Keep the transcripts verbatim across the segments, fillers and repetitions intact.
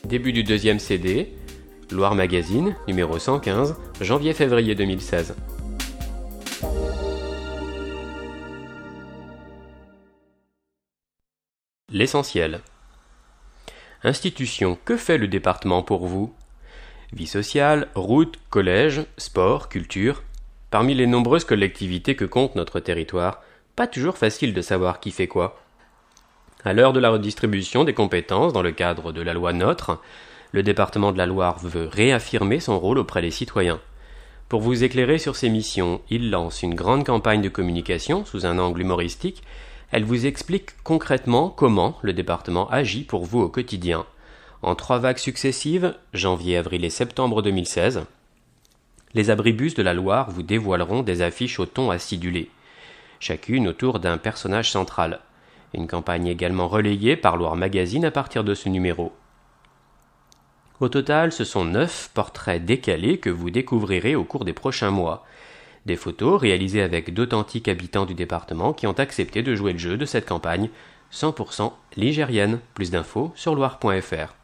Début du deuxième C D, Loire Magazine, numéro cent quinze, janvier-février deux mille seize. L'essentiel. Institution, que fait le département pour vous ? Vie sociale, routes, collèges, sport, culture. Parmi les nombreuses collectivités que compte notre territoire, pas toujours facile de savoir qui fait quoi. À l'heure de la redistribution des compétences dans le cadre de la loi NOTRe, le département de la Loire veut réaffirmer son rôle auprès des citoyens. Pour vous éclairer sur ses missions, il lance une grande campagne de communication sous un angle humoristique. Elle vous explique concrètement comment le département agit pour vous au quotidien. En trois vagues successives, janvier, avril et septembre deux mille seize, les abribus de la Loire vous dévoileront des affiches au ton acidulé, chacune autour d'un personnage central. Une campagne également relayée par Loire Magazine à partir de ce numéro. Au total, ce sont neuf portraits décalés que vous découvrirez au cours des prochains mois. Des photos réalisées avec d'authentiques habitants du département qui ont accepté de jouer le jeu de cette campagne cent pour cent ligérienne. Plus d'infos sur loire point f r.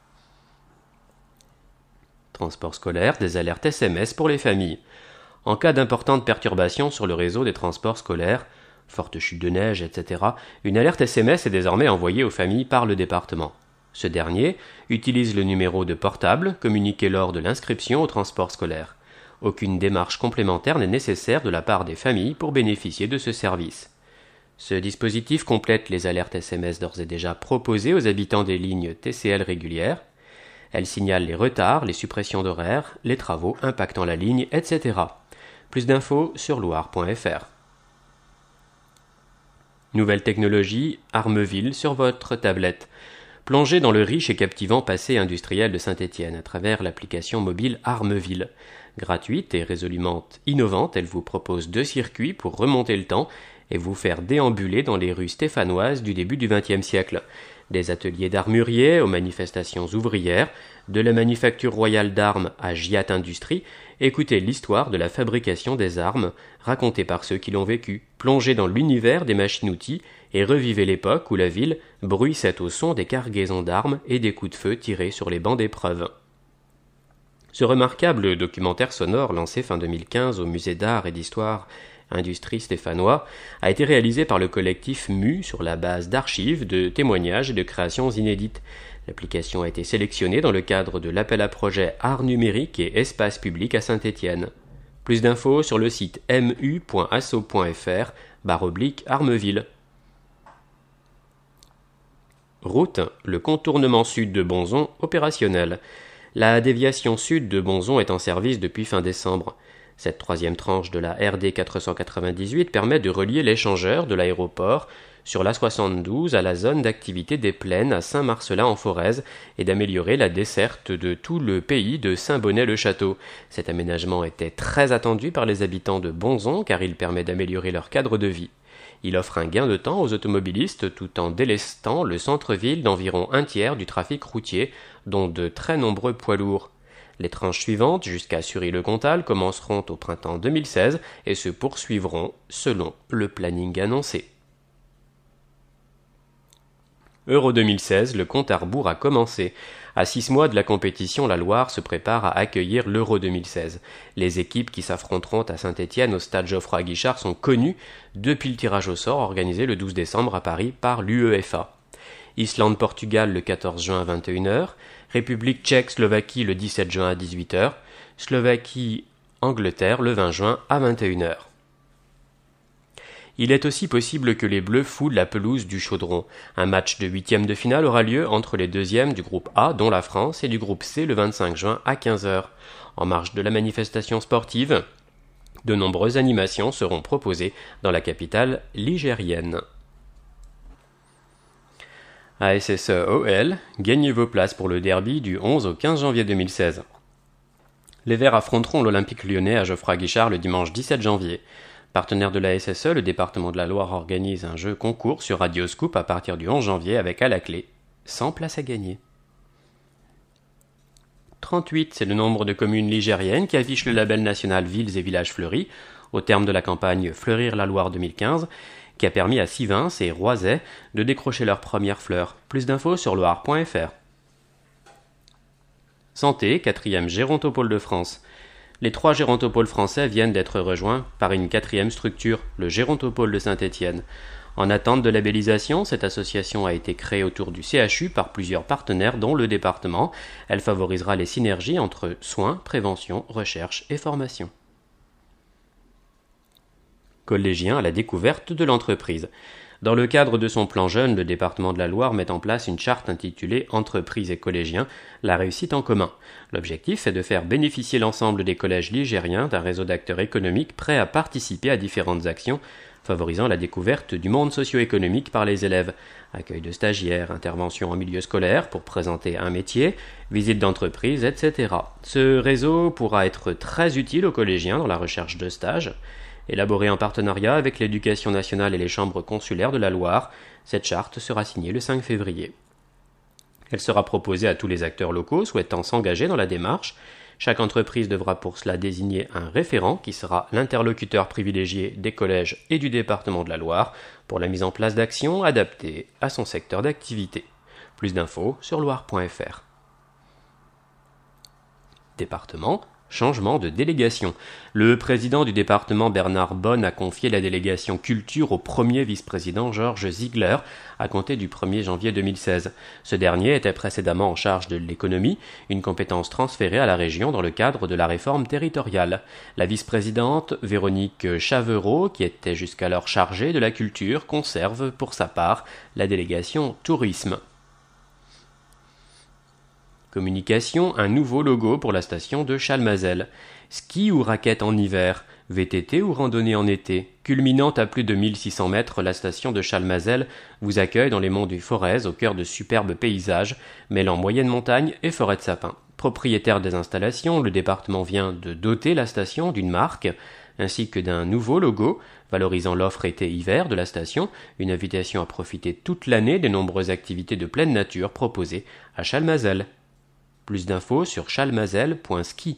Transport scolaire, des alertes S M S pour les familles. En cas d'importantes perturbations sur le réseau des transports scolaires, forte chute de neige, et cetera, une alerte S M S est désormais envoyée aux familles par le département. Ce dernier utilise le numéro de portable communiqué lors de l'inscription au transport scolaire. Aucune démarche complémentaire n'est nécessaire de la part des familles pour bénéficier de ce service. Ce dispositif complète les alertes S M S d'ores et déjà proposées aux habitants des lignes T C L régulières. Elle signale les retards, les suppressions d'horaires, les travaux impactant la ligne, et cetera. Plus d'infos sur loire point f r. Nouvelle technologie, Armeville sur votre tablette. Plongez dans le riche et captivant passé industriel de Saint-Étienne à travers l'application mobile Armeville. Gratuite et résolument innovante, elle vous propose deux circuits pour remonter le temps et vous faire déambuler dans les rues stéphanoises du début du vingtième siècle. Des ateliers d'armuriers aux manifestations ouvrières, de la manufacture royale d'armes à Giat Industrie, écoutez l'histoire de la fabrication des armes, racontée par ceux qui l'ont vécu. Plongez dans l'univers des machines-outils et revivez l'époque où la ville bruissait au son des cargaisons d'armes et des coups de feu tirés sur les bancs d'épreuve. Ce remarquable documentaire sonore lancé fin deux mille quinze au musée d'art et d'histoire Industrie stéphanois a été réalisé par le collectif M U sur la base d'archives, de témoignages et de créations inédites. L'application a été sélectionnée dans le cadre de l'appel à projet Art numérique et espace public à Saint-Étienne. Plus d'infos sur le site m u point asso point f r barre oblique Armeville. Route, le contournement sud de Bonzon opérationnel. La déviation sud de Bonzon est en service depuis fin décembre. Cette troisième tranche de la R D quatre cent quatre-vingt-dix-huit permet de relier l'échangeur de l'aéroport sur l'A soixante-douze à la zone d'activité des plaines à Saint-Marcellin-en-Forez et d'améliorer la desserte de tout le pays de Saint-Bonnet-le-Château. Cet aménagement était très attendu par les habitants de Bonzon car il permet d'améliorer leur cadre de vie. Il offre un gain de temps aux automobilistes tout en délestant le centre-ville d'environ un tiers du trafic routier, dont de très nombreux poids lourds. Les tranches suivantes, jusqu'à Sury-le-Comtal, commenceront au printemps deux mille seize et se poursuivront selon le planning annoncé. Euro deux mille seize, le compte à rebours a commencé. À six mois de la compétition, la Loire se prépare à accueillir l'Euro deux mille seize. Les équipes qui s'affronteront à Saint-Étienne au stade Geoffroy-Guichard sont connues depuis le tirage au sort organisé le douze décembre à Paris par l'U E F A. Islande-Portugal le quatorze juin à vingt et une heures, République tchèque-Slovaquie le dix-sept juin à dix-huit heures, Slovaquie-Angleterre le vingt juin à vingt et une heures. Il est aussi possible que les Bleus foulent la pelouse du Chaudron. Un match de huitième de finale aura lieu entre les deuxièmes du groupe A, dont la France, et du groupe C le vingt-cinq juin à quinze heures. En marge de la manifestation sportive, de nombreuses animations seront proposées dans la capitale ligérienne. A S S E O L, gagnez vos places pour le derby du onze au quinze janvier deux mille seize. Les Verts affronteront l'Olympique lyonnais à Geoffroy-Guichard le dimanche dix-sept janvier. Partenaire de la S S E, le département de la Loire organise un jeu concours sur Radioscoop à partir du onze janvier avec à la clé cent places à gagner. trente-huit, c'est le nombre de communes ligériennes qui affichent le label national Villes et Villages Fleuris au terme de la campagne Fleurir la Loire deux mille quinze qui a permis à Sivins et Roisey de décrocher leurs premières fleurs. Plus d'infos sur loire point f r. Santé, quatrième gérontopôle de France. Les trois gérontopoles français viennent d'être rejoints par une quatrième structure, le gérontopôle de Saint-Étienne. En attente de labellisation, cette association a été créée autour du C H U par plusieurs partenaires dont le département. Elle favorisera les synergies entre soins, prévention, recherche et formation. Collégien à la découverte de l'entreprise. Dans le cadre de son plan jeune, le département de la Loire met en place une charte intitulée « Entreprises et collégiens, la réussite en commun ». L'objectif est de faire bénéficier l'ensemble des collèges ligériens d'un réseau d'acteurs économiques prêts à participer à différentes actions, favorisant la découverte du monde socio-économique par les élèves. Accueil de stagiaires, intervention en milieu scolaire pour présenter un métier, visite d'entreprise, et cetera. Ce réseau pourra être très utile aux collégiens dans la recherche de stages. Élaborée en partenariat avec l'Éducation nationale et les chambres consulaires de la Loire, cette charte sera signée le cinq février. Elle sera proposée à tous les acteurs locaux souhaitant s'engager dans la démarche. Chaque entreprise devra pour cela désigner un référent qui sera l'interlocuteur privilégié des collèges et du département de la Loire pour la mise en place d'actions adaptées à son secteur d'activité. Plus d'infos sur loire point f r. Département. Changement de délégation. Le président du département Bernard Bonne a confié la délégation culture au premier vice-président Georges Ziegler à compter du premier janvier deux mille seize. Ce dernier était précédemment en charge de l'économie, une compétence transférée à la région dans le cadre de la réforme territoriale. La vice-présidente Véronique Chavereau, qui était jusqu'alors chargée de la culture, conserve pour sa part la délégation tourisme. Communication, un nouveau logo pour la station de Chalmazel. Ski ou raquette en hiver, V T T ou randonnée en été. Culminante à plus de mille six cents mètres, la station de Chalmazel vous accueille dans les monts du Forez, au cœur de superbes paysages, mêlant moyenne montagne et forêt de sapins. Propriétaire des installations, le département vient de doter la station d'une marque, ainsi que d'un nouveau logo, valorisant l'offre été-hiver de la station, une invitation à profiter toute l'année des nombreuses activités de pleine nature proposées à Chalmazel. Plus d'infos sur chalmazel point ski.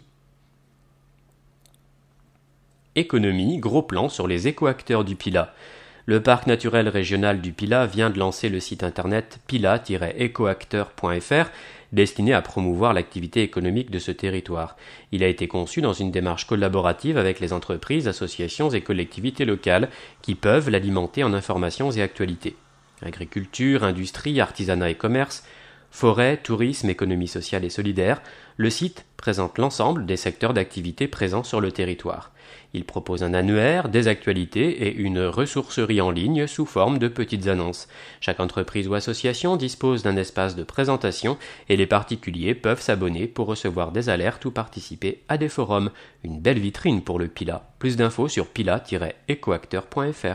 Économie, gros plan sur les écoacteurs du Pilat. Le parc naturel régional du Pilat vient de lancer le site internet pilat tiret écoacteur point f r destiné à promouvoir l'activité économique de ce territoire. Il a été conçu dans une démarche collaborative avec les entreprises, associations et collectivités locales qui peuvent l'alimenter en informations et actualités. Agriculture, industrie, artisanat et commerce, forêt, tourisme, économie sociale et solidaire, le site présente l'ensemble des secteurs d'activité présents sur le territoire. Il propose un annuaire, des actualités et une ressourcerie en ligne sous forme de petites annonces. Chaque entreprise ou association dispose d'un espace de présentation et les particuliers peuvent s'abonner pour recevoir des alertes ou participer à des forums. Une belle vitrine pour le Pilat. Plus d'infos sur pilat tiret écoacteur point f r.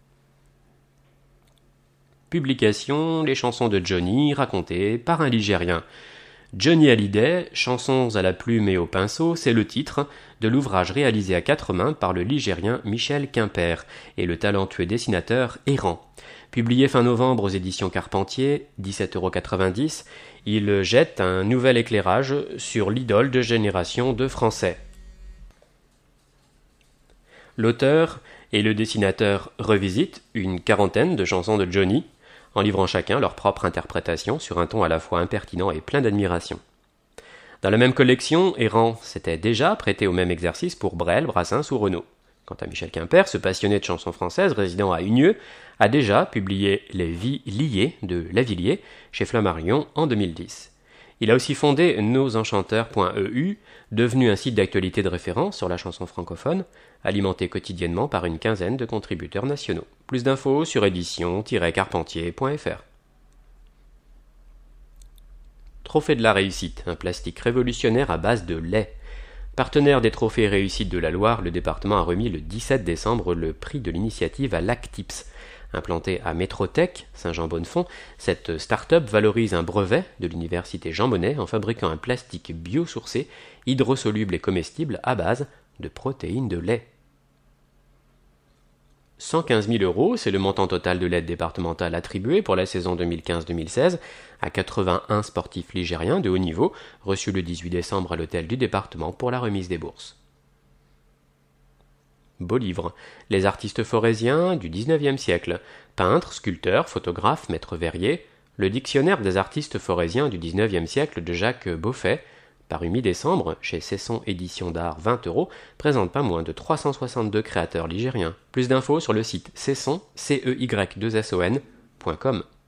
Publication, les chansons de Johnny racontées par un Ligérien. Johnny Hallyday, chansons à la plume et au pinceau, c'est le titre de l'ouvrage réalisé à quatre mains par le Ligérien Michel Quimper et le talentueux dessinateur Errant. Publié fin novembre aux éditions Carpentier, dix-sept euros quatre-vingt-dix, il jette un nouvel éclairage sur l'idole de génération de Français. L'auteur et le dessinateur revisitent une quarantaine de chansons de Johnny, en livrant chacun leur propre interprétation sur un ton à la fois impertinent et plein d'admiration. Dans la même collection, Errant s'était déjà prêté au même exercice pour Brel, Brassens ou Renaud. Quant à Michel Quimper, ce passionné de chansons françaises résidant à Unieux, a déjà publié Les Vies liées de Lavilliers chez Flammarion en deux mille dix. Il a aussi fondé nos enchanteurs point e u, devenu un site d'actualité de référence sur la chanson francophone, alimenté quotidiennement par une quinzaine de contributeurs nationaux. Plus d'infos sur édition tiret carpentier point f r. Trophée de la réussite, un plastique révolutionnaire à base de lait. Partenaire des trophées réussites de la Loire, le département a remis le dix-sept décembre le prix de l'initiative à Lactips. Implantée à Métrotech, Saint-Jean-Bonnefond, cette start-up valorise un brevet de l'université Jean Monnet en fabriquant un plastique biosourcé, hydrosoluble et comestible à base de protéines de lait. cent quinze mille euros, c'est le montant total de l'aide départementale attribuée pour la saison deux mille quinze deux mille seize à quatre-vingt-un sportifs ligériens de haut niveau, reçus le dix-huit décembre à l'hôtel du département pour la remise des bourses. Beau livre. Les artistes forésiens du dix-neuvième siècle. Peintres, sculpteurs, photographes, maîtres verriers. Le dictionnaire des artistes forésiens du dix-neuvième siècle de Jacques Beaufait, paru mi-décembre chez Cesson Éditions d'Art, vingt euros, présente pas moins de trois cent soixante-deux créateurs ligériens. Plus d'infos sur le site cesson, C E Y deux S O N, point com.